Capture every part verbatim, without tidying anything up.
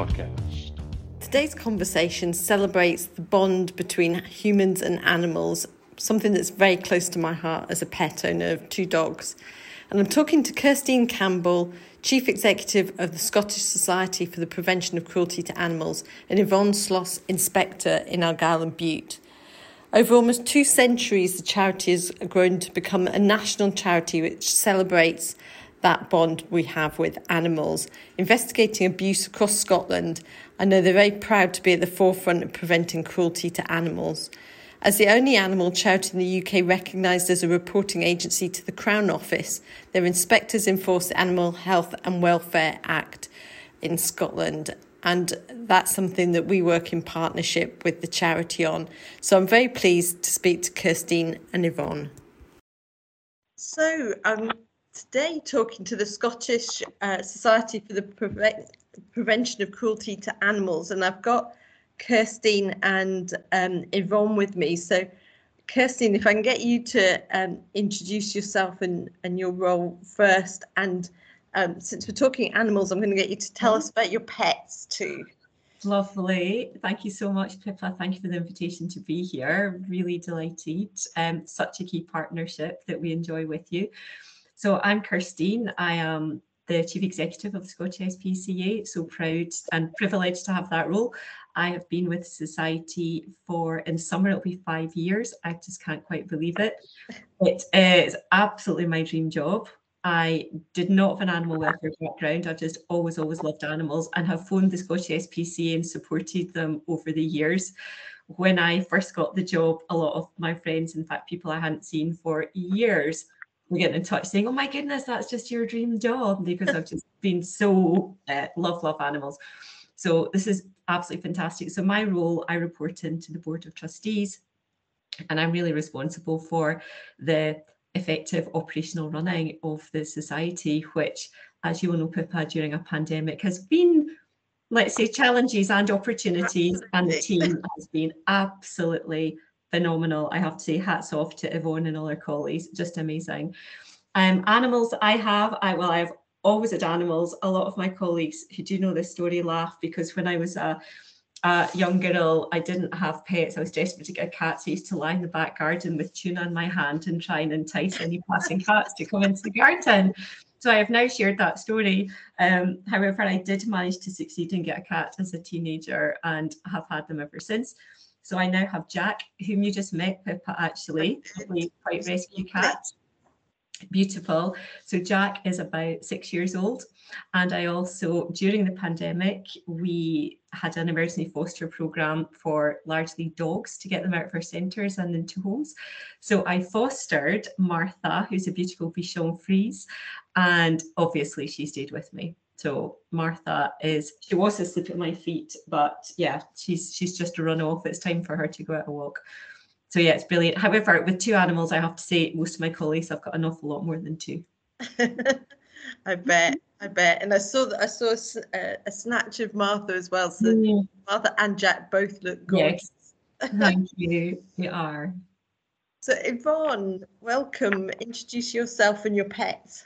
podcast. Today's conversation celebrates the bond between humans and animals, something that's very close to my heart as a pet owner of two dogs. And I'm talking to Kirstine Campbell, Chief Executive of the Scottish Society for the Prevention of Cruelty to Animals, and Yvonne Sloss, Inspector in Argyll and Bute. Over almost two centuries, the charity has grown to become a national charity which celebrates that bond we have with animals, investigating abuse across Scotland. I know they're very proud to be at the forefront of preventing cruelty to animals. As the only animal charity in the U K recognised as a reporting agency to the Crown Office, their inspectors enforce the Animal Health and Welfare Act in Scotland. And that's something that we work in partnership with the charity on. So I'm very pleased to speak to Kirstine and Yvonne. So I'm today talking to the Scottish uh, Society for the Preve- Prevention of Cruelty to Animals. And I've got Kirstine and um, Yvonne with me. So Kirstine, if I can get you to um, introduce yourself and, and your role first, and Um, since we're talking animals, I'm going to get you to tell us about your pets too. Lovely. Thank you so much, Pippa. Thank you for the invitation to be here. Really delighted. Um, such a key partnership that we enjoy with you. So I'm Kirstine. I am the Chief Executive of the Scottish S P C A. So proud and privileged to have that role. I have been with the Society for, in summer, it'll be five years. I just can't quite believe it. It is absolutely my dream job. I did not have an animal welfare background. I've just always, always loved animals and have phoned the Scottish S P C A and supported them over the years. When I first got the job, a lot of my friends, in fact, people I hadn't seen for years, were getting in touch saying, oh my goodness, that's just your dream job, because I've just been so uh, love, love animals. So this is absolutely fantastic. So my role, I report into the Board of Trustees, and I'm really responsible for the effective operational running of the society, which, as you will know, Pippa, during a pandemic has been, let's say, challenges and opportunities, and the team has been absolutely phenomenal. I have to say, hats off to Yvonne and all her colleagues, just amazing. Um, animals I have, I well, I've always had animals. A lot of my colleagues who do know this story laugh, because when I was a Uh, young girl, I didn't have pets. I was desperate to get a cat, so I used to lie in the back garden with tuna in my hand and try and entice any passing cats to come into the garden. So I have now shared that story. Um, however, I did manage to succeed and get a cat as a teenager and have had them ever since. So I now have Jack, whom you just met, Pippa, actually, a quite rescue cat. Beautiful. So Jack is about six years old. And I also, during the pandemic, we had an emergency foster program for largely dogs to get them out of our centres and into homes. So I fostered Martha, who's a beautiful Bichon Frise, and obviously she stayed with me. So Martha is, she was asleep at my feet, but yeah, she's she's just a run off. It's time for her to go out a walk. So yeah, it's brilliant. However, with two animals, I have to say, most of my colleagues have got an awful lot more than two. I bet, I bet. And I saw that I saw a, a snatch of Martha as well. So mm. Martha and Jack both look gorgeous. Yes, thank you. They are. So Yvonne, welcome. Introduce yourself and your pets.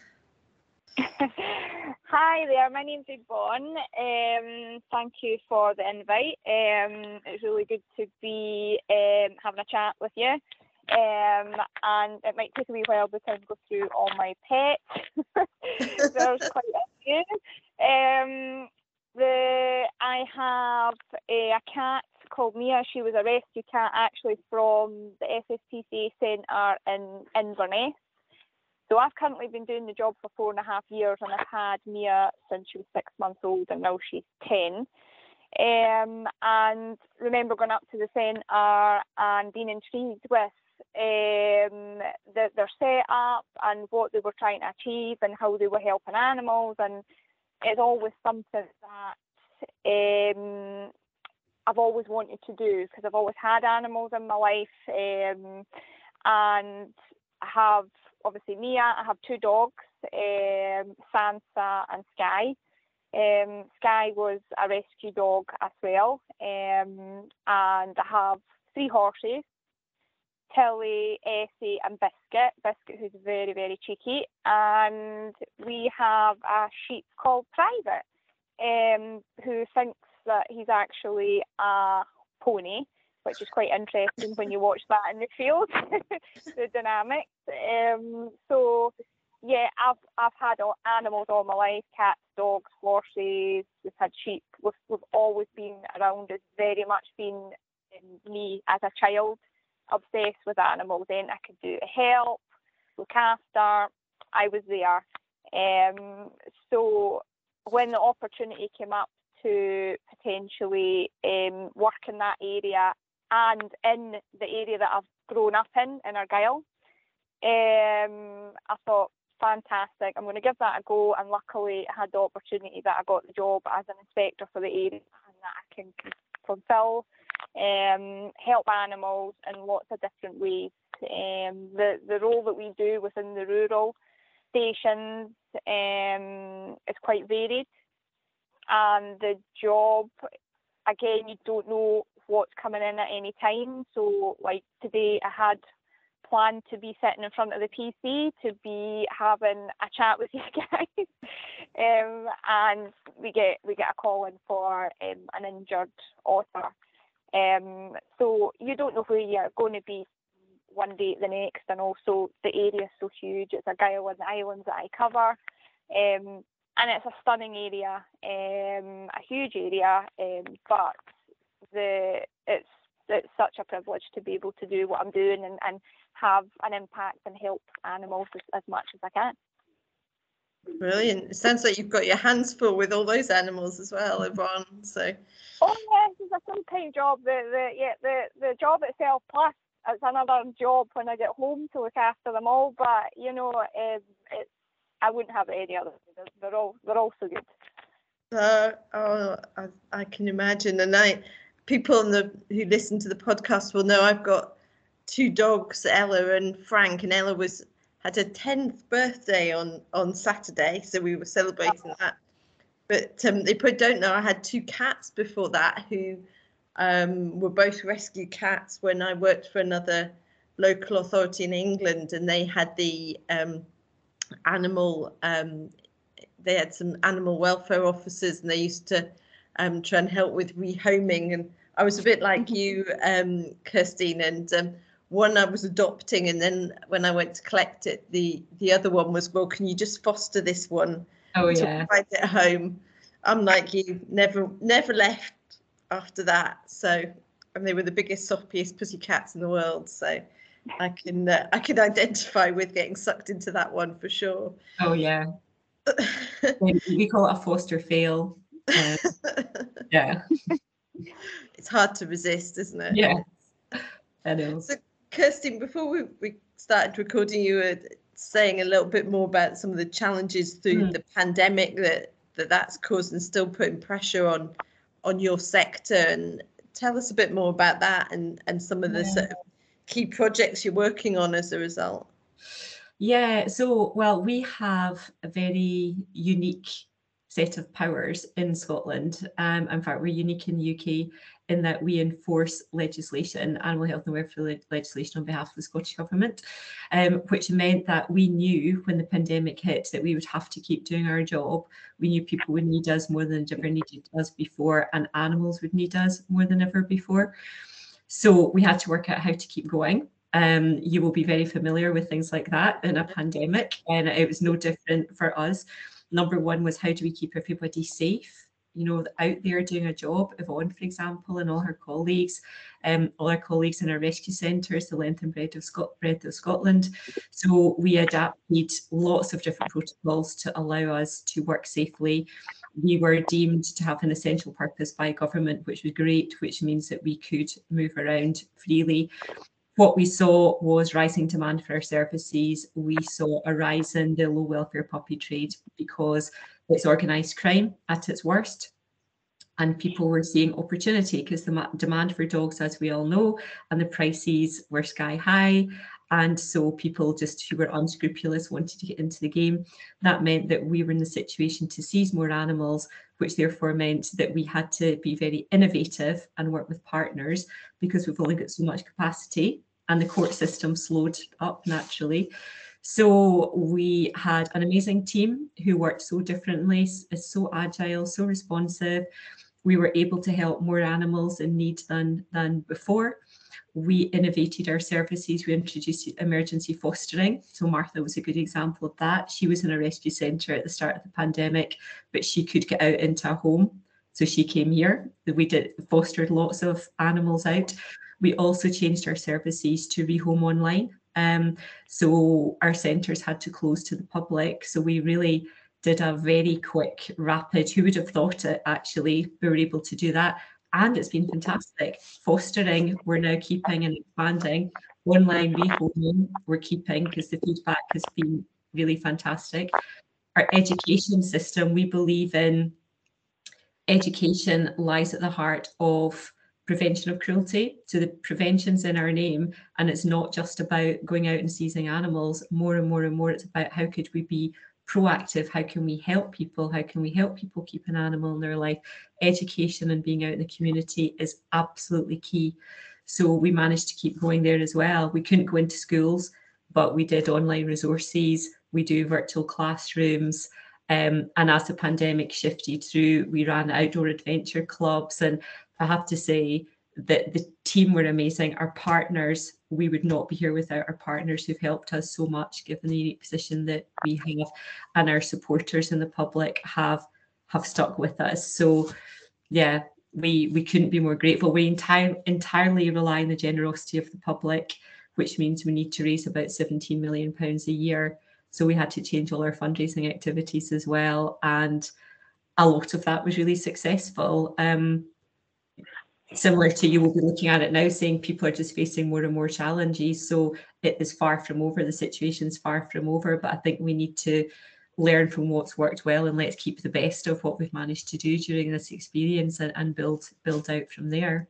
Hi there, my name's Yvonne. Um, thank you for the invite. Um, it's really good to be um, having a chat with you. Um, and it might take a wee while because I go through all my pets. There's quite a few. Um, the, I have a, a cat called Mia. She was a rescue cat actually from the S S P C A Centre in Inverness. So I've currently been doing the job for four and a half years, and I've had Mia since she was six months old, and now she's ten. Um, and remember going up to the centre and being intrigued with um, the, their setup and what they were trying to achieve and how they were helping animals. And it's always something that um, I've always wanted to do, because I've always had animals in my life, um, and I have obviously Mia. I have two dogs, um, Sansa and Sky. Um, Sky was a rescue dog as well, um, and I have three horses, Tilly, Essie and Biscuit. Biscuit, who's very, very cheeky, and we have a sheep called Private, um, who thinks that he's actually a pony, which is quite interesting when you watch that in the field, the dynamics. Um, so yeah, I've I've had all, animals all my life: cats, dogs, horses. We've had sheep. We've we've always been around. It's very much been in me as a child, obsessed with animals. Then I could do help, look after. I was there. Um, so when the opportunity came up to potentially um, work in that area and in the area that I've grown up in, in Argyll, um, I thought, fantastic, I'm going to give that a go. And luckily I had the opportunity that I got the job as an inspector for the area, and that I can fulfil, um, help animals in lots of different ways. Um, the, the role that we do within the rural stations um, is quite varied, and the job, again, you don't know what's coming in at any time. So like today I had planned to be sitting in front of the P C, to be having a chat with you guys, um, and we get we get a call in for um, an injured otter. Um, so you don't know where you're going to be one day to the next, and also the area is so huge. It's Argyll and the islands that I cover, um, and it's a stunning area, um, a huge area, um, but the it's it's such a privilege to be able to do what I'm doing and, and have an impact and help animals as, as much as I can. Brilliant. It sounds like you've got your hands full with all those animals as well, Yvonne. So. Oh yes, it's a full-time job. The the yeah the the job itself, plus it's another job when I get home to look after them all. But you know, um, it's I wouldn't have it any other way. They're, they're all they're all so good. Uh, oh, I, I can imagine. And I, people in the, who listen to the podcast will know I've got two dogs, Ella and Frank, and Ella was had her tenth birthday on on Saturday, so we were celebrating oh. that. But um, they probably don't know I had two cats before that who um, were both rescue cats when I worked for another local authority in England, and they had the um, animal. Um, they had some animal welfare officers, and they used to um, try and help with rehoming. And I was a bit like you, um, Kirstine, and um, one I was adopting, and then when I went to collect it, the the other one was, well, can you just foster this one? Oh yeah. Find it at home. I'm like you, never never left after that. So, and they were the biggest, softiest pussycats in the world. So, I can uh, I can identify with getting sucked into that one for sure. Oh yeah. We call it a foster fail. Um, yeah. It's hard to resist, isn't it? Yeah. I know. So, Kirstine, before we, we started recording, you were saying a little bit more about some of the challenges through mm. the pandemic that, that that's caused and still putting pressure on on your sector. And tell us a bit more about that and, and some of the yeah. sort of key projects you're working on as a result. Yeah, so, well, we have a very unique set of powers in Scotland. Um, in fact, we're unique in the U K in that we enforce legislation, animal health and welfare legislation on behalf of the Scottish Government, um, which meant that we knew when the pandemic hit that we would have to keep doing our job. We knew people would need us more than ever needed us before, and animals would need us more than ever before. So we had to work out how to keep going. Um, you will be very familiar with things like that in a pandemic, and it was no different for us. Number one was, how do we keep everybody safe? You know, out there doing a job. Yvonne, for example, and all her colleagues, um, all our colleagues in our rescue centres, the Length and Breadth of, Scot- Breadth of Scotland. So we adapted lots of different protocols to allow us to work safely. We were deemed to have an essential purpose by government, which was great, which means that we could move around freely. What we saw was rising demand for our services. We saw a rise in the low welfare puppy trade because it's organised crime at its worst. And people were seeing opportunity because the ma- demand for dogs, as we all know, and the prices were sky high. And so people just who were unscrupulous wanted to get into the game. That meant that we were in the situation to seize more animals, which therefore meant that we had to be very innovative and work with partners because we've only got so much capacity. And the court system slowed up naturally. So we had an amazing team who worked so differently, is so agile, so responsive. we were able to help more animals in need than, than before. We innovated our services. We introduced emergency fostering. So Martha was a good example of that. She was in a rescue centre at the start of the pandemic, but she could get out into a home. So she came here. We did fostered lots of animals out. We also changed our services to Rehome Online. Um, so our centres had to close to the public. So we really did a very quick, rapid, who would have thought it actually, we were able to do that. And it's been fantastic. Fostering, we're now keeping and expanding. Online rehoming, we're keeping because the feedback has been really fantastic. Our education system, we believe in education lies at the heart of prevention of cruelty. So the prevention's in our name, and it's not just about going out and seizing animals. More and more and more, it's about how could we be proactive, how can we help people, how can we help people keep an animal in their life. Education and being out in the community is absolutely key. So we managed to keep going there as well. We couldn't go into schools, but we did online resources, we do virtual classrooms, um, and as the pandemic shifted through, we ran outdoor adventure clubs. And I have to say that the team were amazing. Our partners, we would not be here without our partners who've helped us so much, given the unique position that we have, and our supporters in the public have have stuck with us. So yeah, we we couldn't be more grateful. We entire, entirely rely on the generosity of the public, which means we need to raise about seventeen million pounds a year. So we had to change all our fundraising activities as well. And a lot of that was really successful. Um, Similar to you will be looking at it now, saying people are just facing more and more challenges. So it is far from over. The situation's far from over. But I think we need to learn from what's worked well, and let's keep the best of what we've managed to do during this experience and, and build build out from there.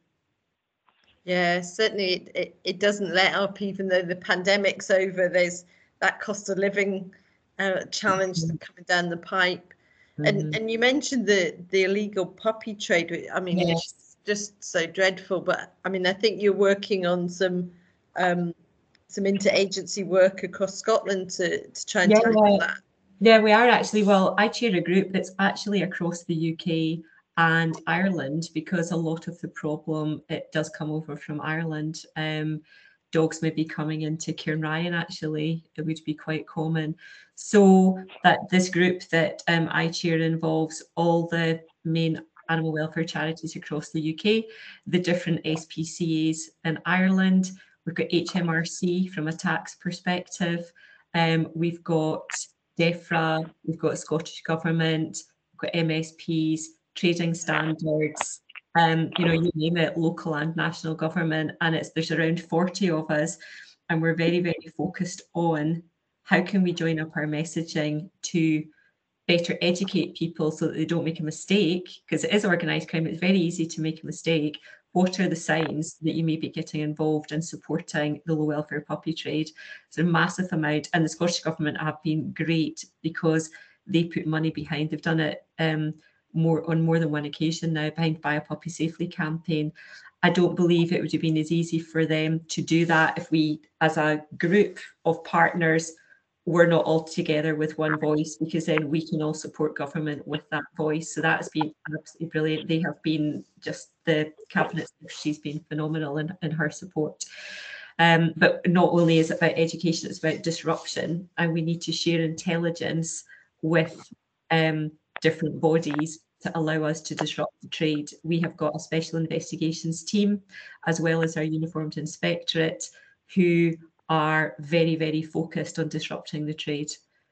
Yeah, certainly it, it, it doesn't let up, even though the pandemic's over. There's that cost of living uh, challenge mm-hmm. coming down the pipe. Mm-hmm. And and you mentioned the, the illegal puppy trade. I mean, yes. It's just so dreadful. But I mean, I think you're working on some um, some interagency work across Scotland to, to try and yeah, tackle that. Yeah, we are actually. Well, I chair a group that's actually across the U K and Ireland, because a lot of the problem, it does come over from Ireland. Um, dogs may be coming into Cairnryan, actually, it would be quite common. So that this group that um, I chair involves all the main animal welfare charities across the U K, the different S P C As in Ireland. We've got H M R C from a tax perspective. Um, we've got DEFRA, we've got Scottish Government, we've got M S Ps, trading standards, um, you know, you name it, local and national government, and it's there's around forty of us, and we're very, very focused on how can we join up our messaging to better educate people so that they don't make a mistake, because it is organised crime, it's very easy to make a mistake. What are the signs that you may be getting involved in supporting the low welfare puppy trade? It's a massive amount, and the Scottish Government have been great because they put money behind. They've done it um, more on more than one occasion now, behind Buy a Puppy Safely campaign. I don't believe it would have been as easy for them to do that if we, as a group of partners, we're not all together with one voice, because then we can all support government with that voice. So that has been absolutely brilliant. They have been just, the cabinet, she's been phenomenal in, in her support. Um, but not only is it about education, it's about disruption, and we need to share intelligence with um, different bodies to allow us to disrupt the trade. We have got a special investigations team, as well as our uniformed inspectorate, who are very, very focused on disrupting the trade.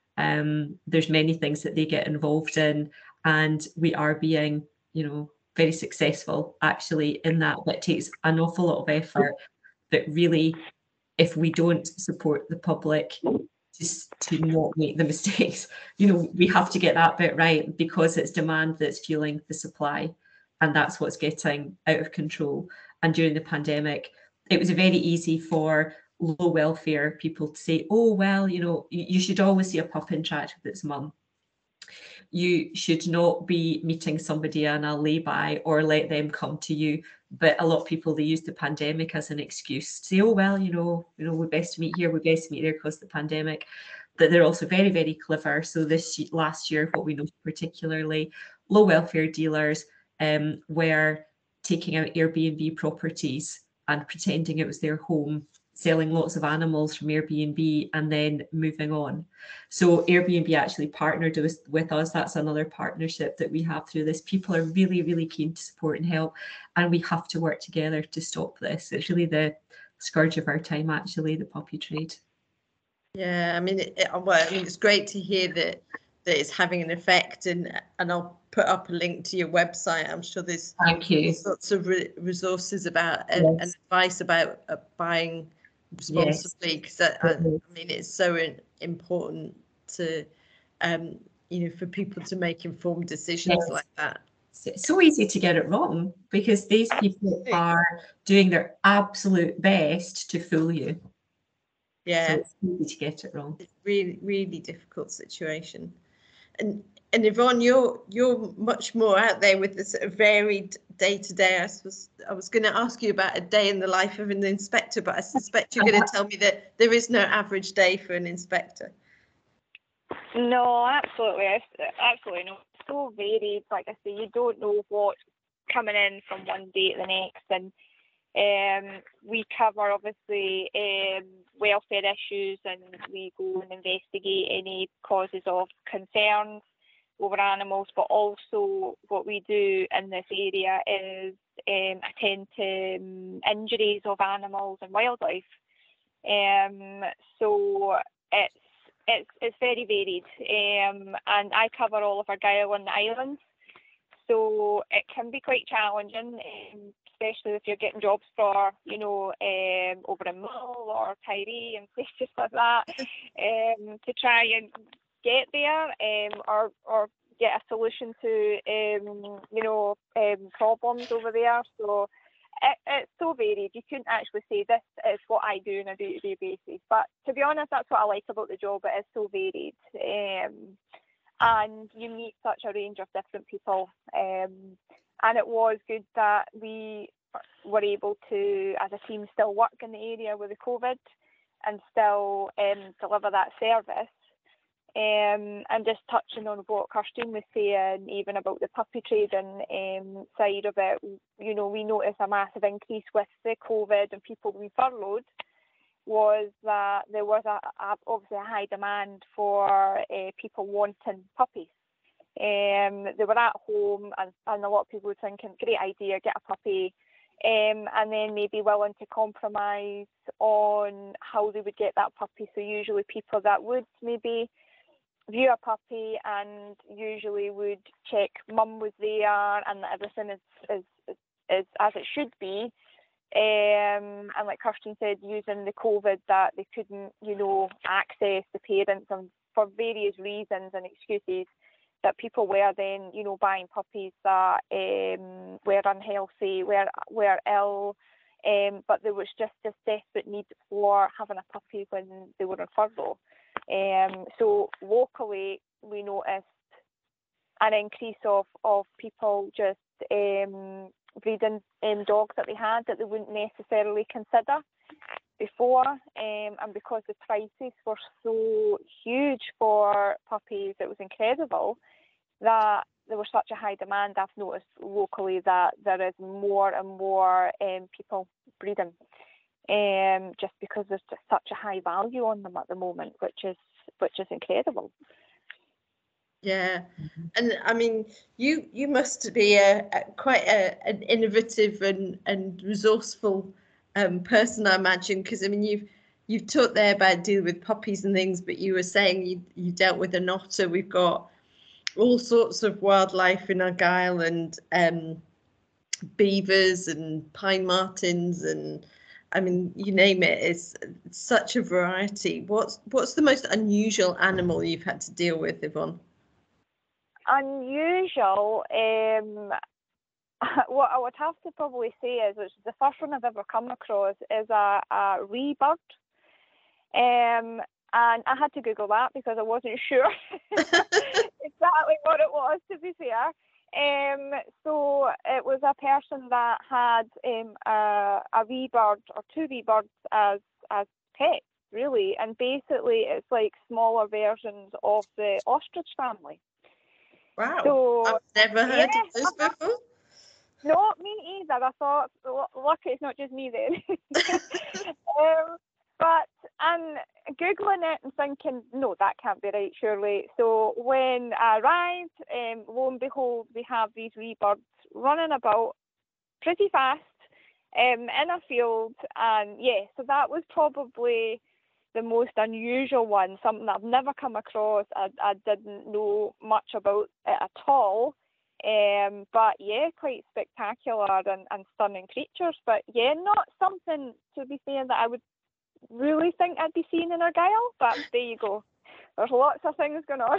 Um, there's many things that they get involved in, and we are being, you know, very successful actually in that, but it takes an awful lot of effort. But really, if we don't support the public just to not make the mistakes, you know, we have to get that bit right, because it's demand that's fueling the supply, and that's what's getting out of control. And during the pandemic, it was very easy for low welfare people to say, oh, well, you know, you should always see a pup interact with its mum. You should not be meeting somebody on a lay-by or let them come to you. But a lot of people, they use the pandemic as an excuse to say, oh, well, you know, you know, we're best to meet here, we're best to meet there because of the pandemic. But they're also very, very clever. So this last year, what we noticed particularly, low welfare dealers, um, were taking out Airbnb properties and pretending it was their home, selling lots of animals from Airbnb and then moving on. So Airbnb actually partnered with, with us. That's another partnership that we have through this. People are really, really keen to support and help, and we have to work together to stop this. It's really the scourge of our time, actually, the puppy trade. Yeah, I mean, it, well, I mean, it's great to hear that that it's having an effect, and and I'll put up a link to your website. I'm sure there's Thank you. lots of re resources about uh, Yes. and advice about uh, buying responsibly, because yes. I, I mean, it's so in, important to um you know, for people to make informed decisions yes. like that. It's so easy to get it wrong, because these people Absolutely. Are doing their absolute best to fool you. Yeah, so it's easy to get it wrong. It's really, really difficult situation. And and Yvonne, you're you're much more out there with this sort of varied day to day. I was I was going to ask you about a day in the life of an inspector, but I suspect you're going to tell me that there is no average day for an inspector. No, absolutely, absolutely no. It's so varied. Like I say, you don't know what's coming in from one day to the next, and um, we cover obviously um, welfare issues, and we go and investigate any causes of concerns over animals, but also what we do in this area is um, attend to um, injuries of animals and wildlife. Um, so it's it's it's very varied, um, and I cover all of Argyll and the islands, so it can be quite challenging, um, especially if you're getting jobs for, you know, um, over in Mull or Tiree and places like that, um, to try and get there, um, or or get a solution to, um, you know, um, problems over there. So it, it's so varied. You couldn't actually say this is what I do on a day-to-day basis. But to be honest, that's what I like about the job. It is so varied, um, and you meet such a range of different people. Um, and it was good that we were able to, as a team, still work in the area with the COVID and still um, deliver that service. Um, and just touching on what Kirsten was saying, even about the puppy trading um, side of it, you know, we noticed a massive increase with the COVID and people being furloughed, was that there was a, a, obviously a high demand for uh, people wanting puppies. Um, they were at home, and, and a lot of people were thinking, great idea, get a puppy. Um, and then maybe willing to compromise on how they would get that puppy. So usually people that would maybe view a puppy and usually would check mum was there and that everything is, is, is, is as it should be. Um, and like Kirsten said, using the COVID that they couldn't, you know, access the parents, and for various reasons and excuses, that people were then, you know, buying puppies that um, were unhealthy, were were ill, um, but there was just this desperate need for having a puppy when they were on furlough. Um, so locally, we noticed an increase of, of people just um, breeding um, dogs that they had that they wouldn't necessarily consider before, um, and because the prices were so huge for puppies, it was incredible that there was such a high demand. I've noticed locally that there is more and more um, people breeding, um, just because there's just such a high value on them at the moment, which is which is incredible. Yeah, and I mean, you you must be a, a quite a, an innovative and and resourceful um, person, I imagine, because I mean you've you've talked there about dealing with puppies and things, but you were saying you you dealt with an otter. We've got all sorts of wildlife in Argyll, and um, beavers and pine martens, and I mean, you name it. It's, it's such a variety. What's what's the most unusual animal you've had to deal with, Yvonne? Unusual, um, what I would have to probably say is, which is the first one I've ever come across, is a, a rebird. Um, and I had to Google that because I wasn't sure exactly what it was, to be fair. Um, so it was a person that had um, a, a rebird or two rebirds as, as pets, really. And basically it's like smaller versions of the ostrich family. Wow, so, I've never heard yeah, of those before. No, me either. I thought, "Lu- lucky it's not just me then. um, but I'm Googling it and thinking, no, that can't be right, surely. So when I arrived, um, lo and behold, we have these wee birds running about pretty fast um, in a field. And yeah, so that was probably the most unusual one, something that I've never come across. I, I didn't know much about it at all. Um, but yeah, quite spectacular and, and stunning creatures. But yeah, not something, to be fair, that I would really think I'd be seeing in Argyll. But there you go. There's lots of things going on.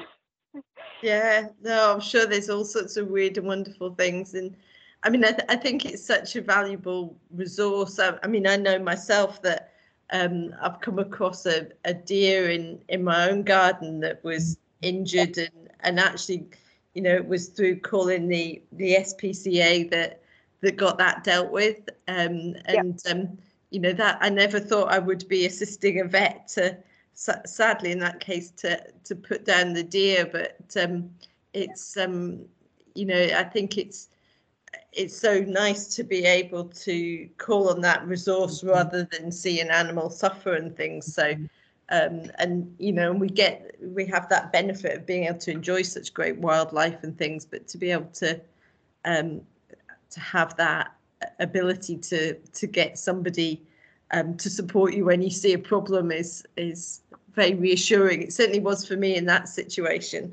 Yeah, no, I'm sure there's all sorts of weird and wonderful things. And I mean, I, th- I think it's such a valuable resource. I, I mean, I know myself that um, I've come across a, a deer in, in my own garden that was injured, and, and actually, you know, it was through calling the, the S P C A that that got that dealt with. Um, and, yep. um, you know, that I never thought I would be assisting a vet to, sadly in that case, to to put down the deer. But um, it's, um, you know, I think it's, it's so nice to be able to call on that resource rather than see an animal suffer and things. So, um, and, you know, we get, we have that benefit of being able to enjoy such great wildlife and things, but to be able to, um, to have that ability to, to get somebody um, to support you when you see a problem is, is very reassuring. It certainly was for me in that situation.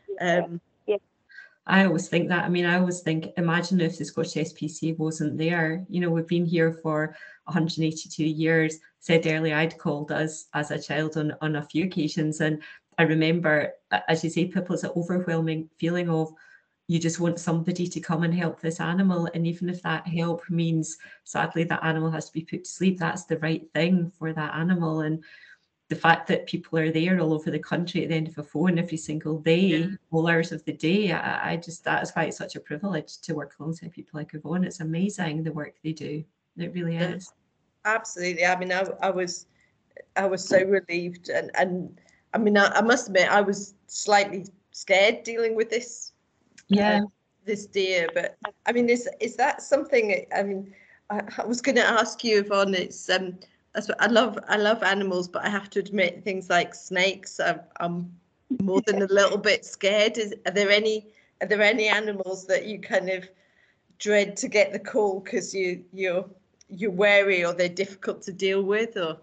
Um, yeah. I always think that. I mean, I always think, imagine if the Scottish S P C A wasn't there. You know, we've been here for one hundred eighty-two years. Said earlier, I'd called us as a child on, on a few occasions. And I remember, as you say, Pippa, it's an overwhelming feeling of you just want somebody to come and help this animal. And even if that help means, sadly, that animal has to be put to sleep, that's the right thing for that animal. And the fact that people are there all over the country at the end of a phone every single day, yeah. all hours of the day, I, I just, that is why it's such a privilege to work alongside people like Yvonne. It's amazing the work they do. It really yeah, is. Absolutely. I mean, I, I was, I was so relieved, and and I mean, I, I must admit, I was slightly scared dealing with this, yeah, uh, this deer. But I mean, is is that something? I mean, I, I was going to ask you, Yvonne. It's um. That's what I love. I love animals, but I have to admit, things like snakes, I'm, I'm more than a little bit scared. Is are there any are there any animals that you kind of dread to get the call because you you're you're wary or they're difficult to deal with? Or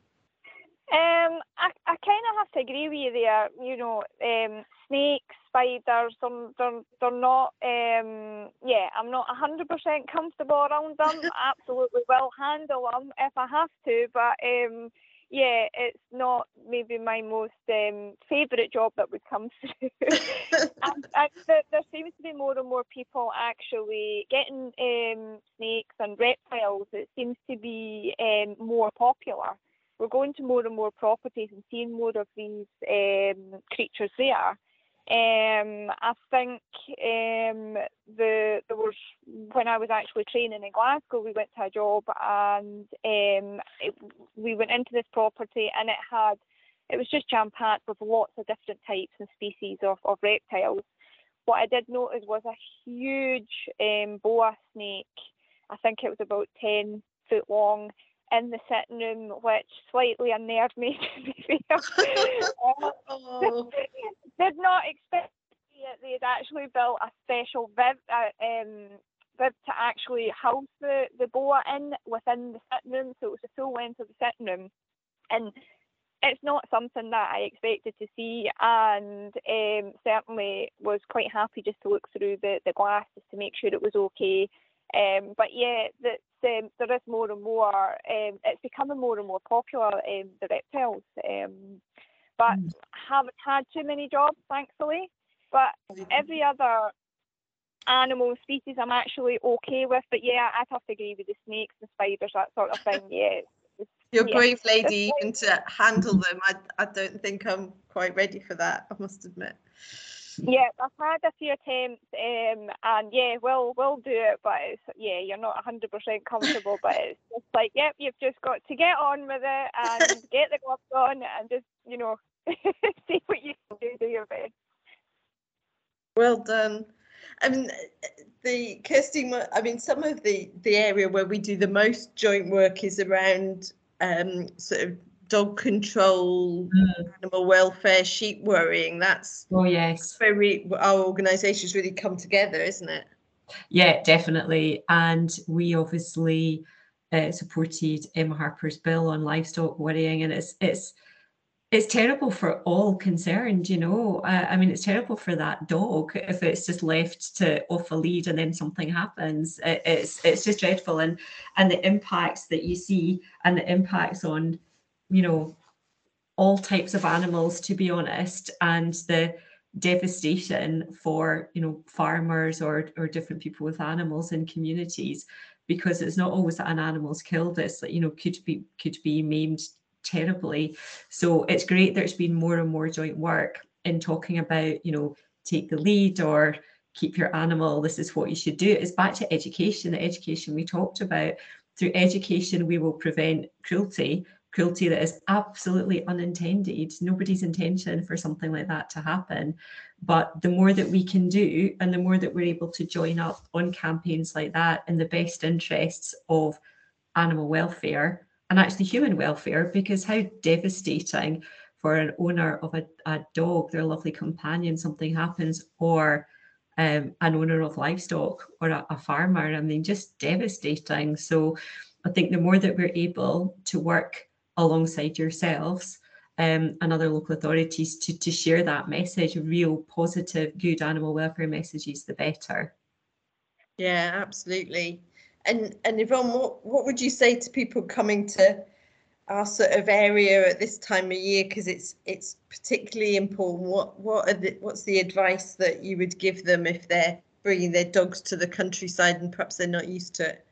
um, I I kind of have to agree with you there. You know, um, snakes, spiders, um, they're they're not. Um, yeah, I'm not a hundred percent comfortable around them. Absolutely will handle them if I have to, but um, yeah, it's not maybe my most um, favourite job that would come through. and, and there, there seems to be more and more people actually getting um, snakes and reptiles. It seems to be um, more popular. We're going to more and more properties and seeing more of these um, creatures there. Um, I think um, the there was when I was actually training in Glasgow, we went to a job and um, it, we went into this property and it had it was just jam packed with lots of different types and species of, of reptiles. What I did notice was a huge um, boa snake. I think it was about ten foot long in the sitting room, which slightly unnerved me, to be fair. um, oh. Did not expect it. They had actually built a special bib, uh, um, bib to actually house the, the boa in within the sitting room, so it was the full length of the sitting room. And it's not something that I expected to see, and um, certainly was quite happy just to look through the, the glass just to make sure it was okay. Um, but yeah, that's, um, there is more and more, um, it's becoming more and more popular, um, the reptiles. Um, but mm. haven't had too many jobs, thankfully. But every other animal species I'm actually okay with. But yeah, I'd have to agree with the snakes and spiders, that sort of thing. Yeah. You're a yeah. brave lady even to handle them. I, I don't think I'm quite ready for that, I must admit. Yeah, I've had a few attempts, um, and yeah, we'll we'll do it, but it's, yeah, you're not one hundred percent comfortable, but it's just like, yep, you've just got to get on with it and get the gloves on and just, you know, see what you can do, do your best. Well done. I mean, the Kirsty, I mean, some of the the area where we do the most joint work is around um, sort of dog control, mm. animal welfare, sheep worrying. That's oh yes, where we, our organisations really come together, isn't it? Yeah, definitely. And we obviously uh, supported Emma Harper's bill on livestock worrying, and it's it's it's terrible for all concerned, you know. Uh, I mean, it's terrible for that dog if it's just left to off a lead and then something happens. It, it's it's just dreadful, and and the impacts that you see, and the impacts on, you know, all types of animals, to be honest, and the devastation for, you know, farmers or or different people with animals in communities, because it's not always that an animal's killed. It's like, you know, could be could be maimed terribly. So it's great there's been more and more joint work in talking about, you know, take the lead or keep your animal, this is what you should do. It's back to education, the education we talked about. Through education, we will prevent cruelty, cruelty that is absolutely unintended, nobody's intention for something like that to happen. But the more that we can do, and the more that we're able to join up on campaigns like that in the best interests of animal welfare, and actually human welfare, because how devastating for an owner of a, a dog, their lovely companion, something happens, or um, an owner of livestock or a, a farmer. I mean, just devastating. So I think the more that we're able to work alongside yourselves um, and other local authorities to, to share that message, real positive, good animal welfare messages, the better. Yeah, absolutely. And and Yvonne, what, what would you say to people coming to our sort of area at this time of year, because it's it's particularly important? What what are the, what's the advice that you would give them if they're bringing their dogs to the countryside and perhaps they're not used to it?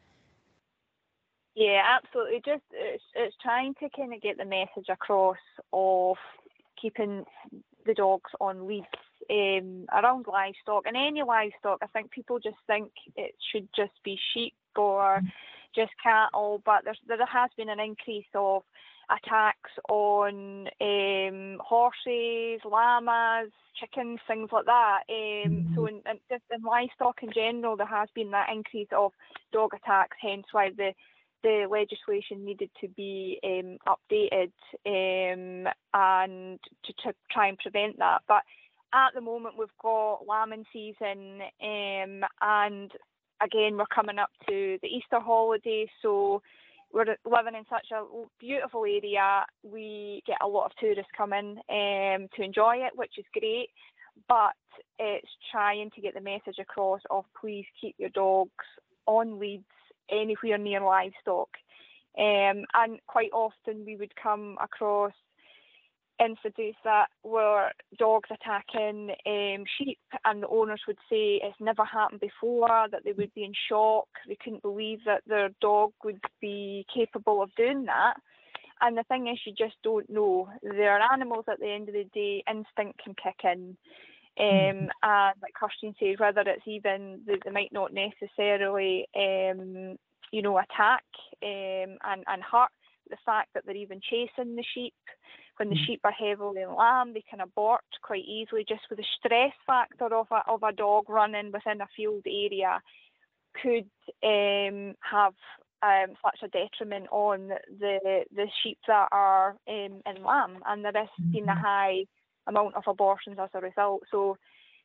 Yeah, absolutely. Just it's, it's trying to kind of get the message across of keeping the dogs on leads um, around livestock, and any livestock. I think people just think it should just be sheep or just cattle, but there's, there has been an increase of attacks on um, horses, llamas, chickens, things like that. Um, mm-hmm. So in, in, just in livestock in general, there has been that increase of dog attacks, hence why the the legislation needed to be um, updated um, and to, to try and prevent that. But at the moment, we've got lambing season, um, and again, we're coming up to the Easter holiday, so we're living in such a beautiful area. We get a lot of tourists coming um, to enjoy it, which is great, but it's trying to get the message across of please keep your dogs on leads anywhere near livestock. Um, and quite often we would come across incidents that were dogs attacking um, sheep, and the owners would say it's never happened before, that they would be in shock, they couldn't believe that their dog would be capable of doing that. And the thing is, you just don't know. They're animals at the end of the day, instinct can kick in. Um, mm-hmm. And like Kirsten said, whether it's even, they, they might not necessarily, um, you know, attack um, and, and hurt. The fact that they're even chasing the sheep, when the mm-hmm. sheep are heavily in lamb, they can abort quite easily just with the stress factor of a, of a dog running within a field area could um, have um, such a detriment on the the sheep that are um, in lamb, and there has mm-hmm. been a high amount of abortions as a result. So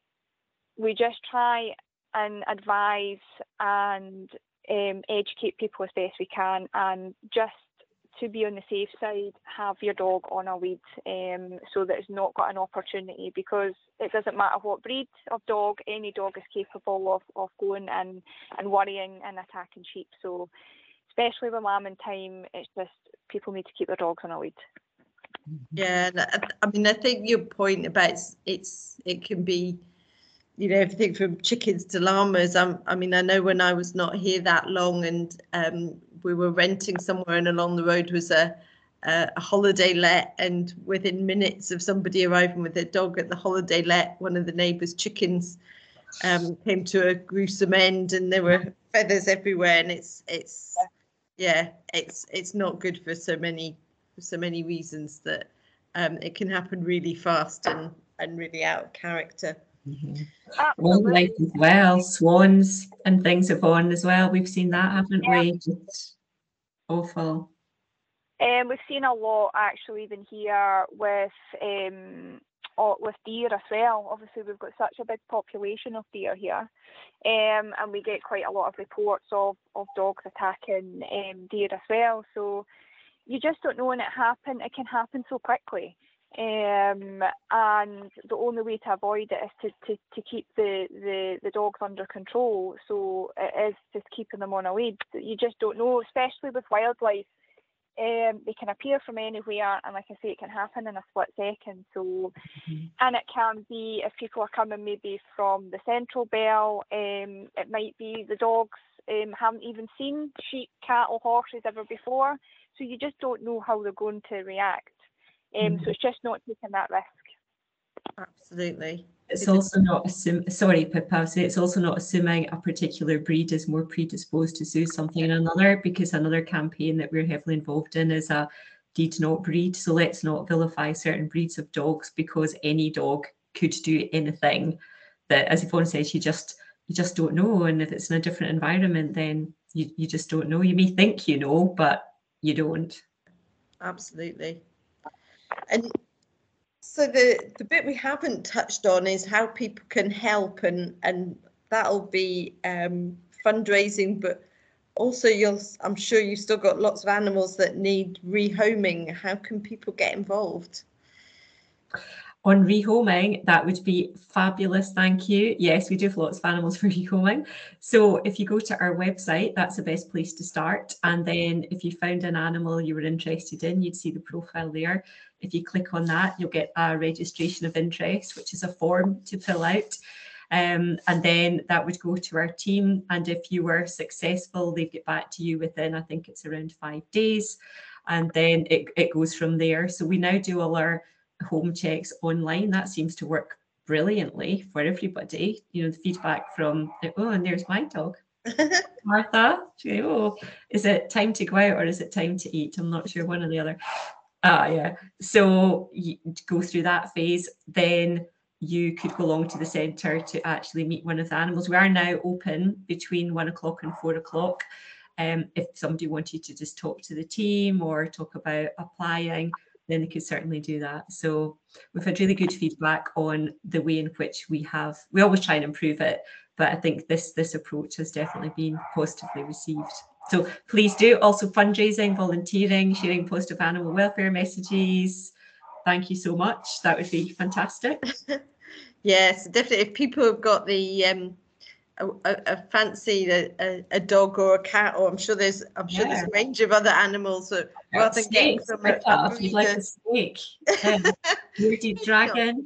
we just try and advise and um, educate people as best we can, and just to be on the safe side, have your dog on a lead um, so that it's not got an opportunity, because it doesn't matter what breed of dog, any dog is capable of, of going and, and worrying and attacking sheep. So especially with lambing time, it's just people need to keep their dogs on a lead. Yeah, I mean, I think your point about it's, it's it can be, you know, everything from chickens to llamas. Um, I mean, I know when I was not here that long, and um, we were renting somewhere, and along the road was a, a a holiday let, and within minutes of somebody arriving with their dog at the holiday let, one of the neighbours' chickens um, came to a gruesome end, and there were feathers everywhere, and it's it's yeah, it's it's not good for so many for so many reasons that um, it can happen really fast and and really out of character. Mm-hmm. Absolutely. Wildlife as well, swans and things have on as well. We've seen that, haven't Yeah. we? Just awful. Um, we've seen a lot actually even here with um, oh, with deer as well. Obviously, we've got such a big population of deer here, um, and we get quite a lot of reports of, of dogs attacking um, deer as well. So you just don't know when it happen. It can happen so quickly. Um, and the only way to avoid it is to, to, to keep the, the, the dogs under control. So it is just keeping them on a lead. You just don't know, especially with wildlife. Um, they can appear from anywhere, and like I say, it can happen in a split second. So, Mm-hmm. and it can be if people are coming maybe from the Central Belt. Um, it might be the dogs um, haven't even seen sheep, cattle, horses ever before. So you just don't know how they're going to react. Um, Mm-hmm. So it's just not taking that risk. Absolutely. It's also not assuming, sorry, Pippa, I would say it's also not assuming a particular breed is more predisposed to do something than another, because another campaign that we're heavily involved in is a deed not breed. So let's not vilify certain breeds of dogs, because any dog could do anything that, as Yvonne says, you just you just don't know. And if it's in a different environment, then you, you just don't know. You may think you know, but you don't. Absolutely. And so the, the bit we haven't touched on is how people can help, and, and that'll be um, fundraising, but also you'll, I'm sure you've still got lots of animals that need rehoming. How can people get involved? On rehoming, that would be fabulous. Thank you. Yes, we do have lots of animals for rehoming. So if you go to our website, that's the best place to start. And then if you found an animal you were interested in, you'd see the profile there. If you click on that, you'll get a registration of interest, which is a form to fill out. Um, and then that would go to our team. And if you were successful, they'd get back to you within, I think it's around five days. And then it, it goes from there. So we now do all our home checks online. That seems to work brilliantly for everybody. You know, the feedback from, oh, and there's my dog, Martha. She, oh, is it time to go out or is it time to eat? I'm not sure, one or the other. Ah, yeah. So you go through that phase, then you could go along to the centre to actually meet one of the animals. We are now open between one o'clock and four o'clock. Um, if somebody wanted to just talk to the team or talk about applying, then they could certainly do that. So we've had really good feedback on the way in which we have, we always try and improve it, but I think this this approach has definitely been positively received. So please do. Also fundraising, volunteering, sharing positive animal welfare messages. Thank you so much. That would be fantastic. Yes, definitely. If people have got the um, a, a fancy a, a dog or a cat, or I'm sure there's I'm sure yeah. there's a range of other animals that rather than getting from a, a breeder. If you'd like a snake, um, bearded dragon.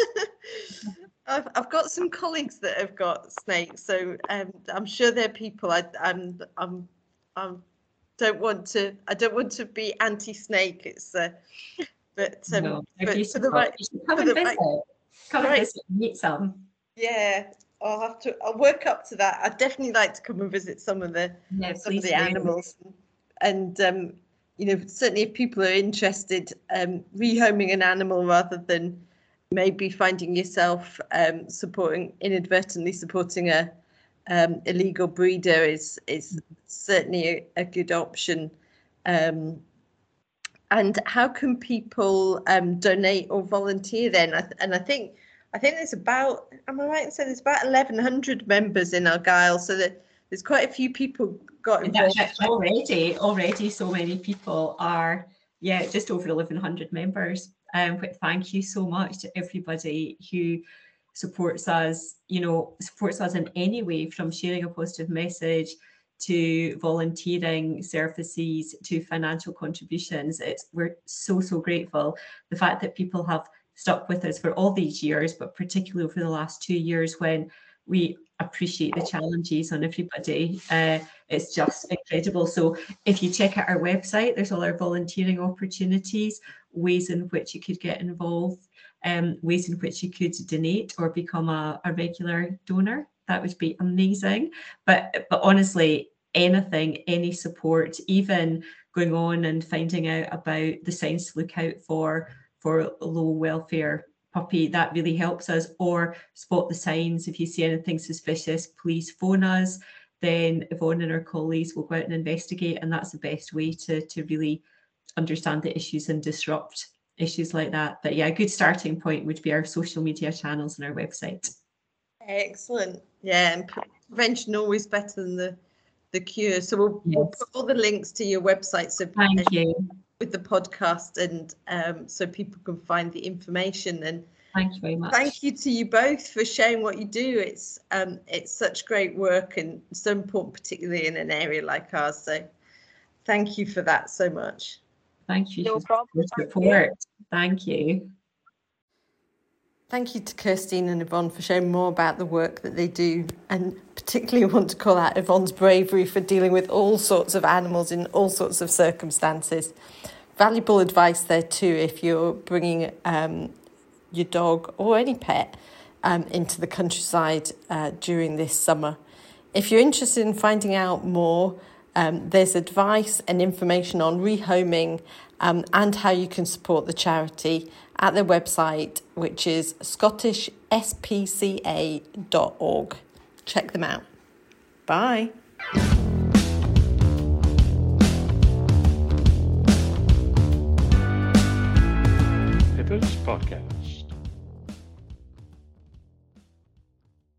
I've I've got some colleagues that have got snakes, so um, I'm sure they're people. I I'm I'm I'm don't want to I don't want to be anti-snake. It's uh, but um, no, but for the right, you should come and visit. Right, come right. and visit, and meet some. Yeah, I'll have to. I'll work up to that. I'd definitely like to come and visit some of the yeah, some of the animals, and um, you know, certainly if people are interested, um, rehoming an animal rather than maybe finding yourself um, supporting inadvertently supporting a um, illegal breeder is is certainly a, a good option. Um, and how can people um, donate or volunteer then? And I think. I think there's about, am I right in saying there's about eleven hundred members in Argyll, so that there's quite a few people got involved. Already, already so many people are, yeah, just over eleven hundred members. Um, but thank you so much to everybody who supports us, you know, supports us in any way, from sharing a positive message to volunteering services to financial contributions. It's, we're so, so grateful. The fact that people have stuck with us for all these years, but particularly over the last two years when we appreciate the challenges on everybody. Uh, it's just incredible. So if you check out our website, there's all our volunteering opportunities, ways in which you could get involved, um, ways in which you could donate or become a, a regular donor. That would be amazing. But, but honestly, anything, any support, even going on and finding out about the signs to look out for, for low welfare puppy, that really helps us. Or spot the signs. If you see anything suspicious, please phone us. Then Yvonne and her colleagues will go out and investigate, and that's the best way to, to really understand the issues and disrupt issues like that. But yeah, a good starting point would be our social media channels and our website. Excellent. Yeah, and prevention always better than the the cure. So we'll, yes. we'll put all the links to your website. So thank you. With the podcast, and um, so people can find the information. And thank you very much. Thank you to you both for sharing what you do. It's um, it's such great work and so important, particularly in an area like ours. So thank you for that so much. Thank you no for your support. Thank you. Thank you to Kirstine and Yvonne for sharing more about the work that they do, and particularly want to call out Yvonne's bravery for dealing with all sorts of animals in all sorts of circumstances. Valuable advice there too if you're bringing um, your dog or any pet um, into the countryside uh, during this summer. If you're interested in finding out more, um, there's advice and information on rehoming um, and how you can support the charity at their website, which is scottish s p c a dot org. Check them out. Bye. Pippa's Podcast.